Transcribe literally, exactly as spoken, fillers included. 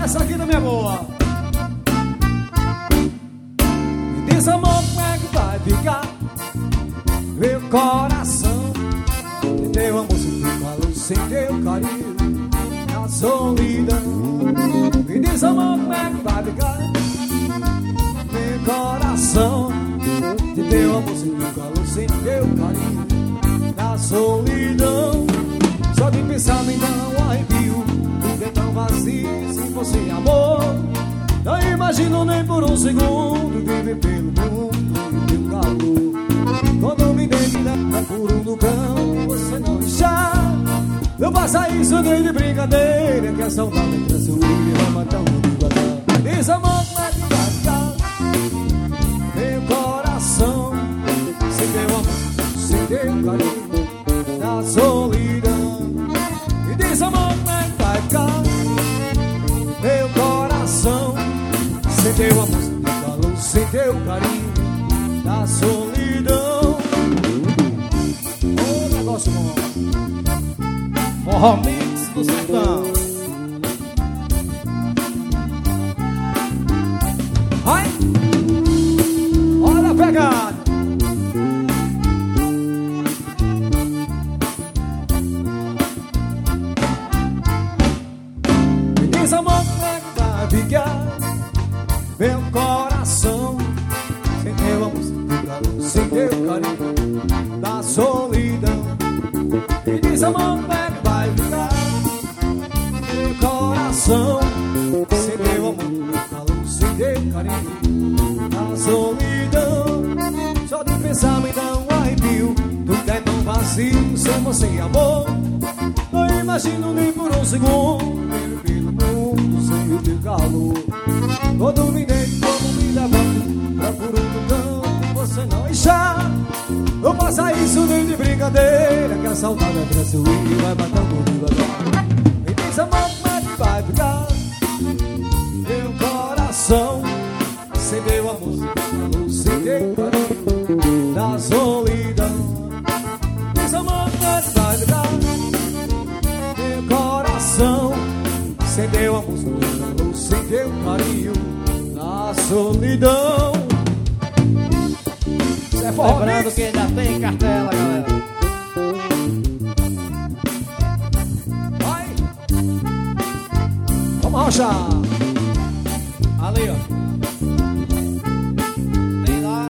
Essa aqui também é boa. Me diz, amor, como é que vai ficar meu coração? E teu amor sem teu calor, sem teu carinho, na solidão. Me diz, amor, como é que vai ficar meu coração? E teu amor sem teu calor, sem teu carinho, na solidão. Só de pensar me dá um arrepio, tudo é tão vazio sem você, amor. Não imagino nem por um segundo viver pelo mundo e teu calor. Quando me deito na cura no cão, você não está. Não faça isso nem de brincadeira, que a saudade é cresce e vai matando devagar. Diz, amor, como é que vai ficar meu coração sem teu amor, sem teu carinho, na solidão? Me diz, amor, como é que vai ficar meu coração sem teu amor, sem teu calor, sem teu carinho, na solidão? Ô, negócio bom. Forró Mix do Sertão. Vai! Olha a pegada. Me diz, amor, como é que vai ficar meu coração sem teu amor, sem teu calor, sem teu carinho, da solidão? Me diz, amor, como é que vai ficar meu coração sem teu amor, teu calor, sem teu carinho, da solidão? Só de pensar me dá um arrepio, tudo é tão vazio sem você, amor. Não imagino nem por um segundo viver pelo mundo sem o teu calor. Quando me deito, quando me levanto, procuro no canto, você não está. Não faça isso nem de brincadeira, que a saudade cresce e vai matando devagar. Me diz, amor, como é que vai ficar meu coração sem teu amor, sem teu calor, sem teu carinho, na solidão? Diz, amor, como é que vai ficar meu coração sem teu amor, sem teu calor, sem teu carinho, na solidão? É lembrando que ainda tem cartela, galera. Vai! Vamos rochar!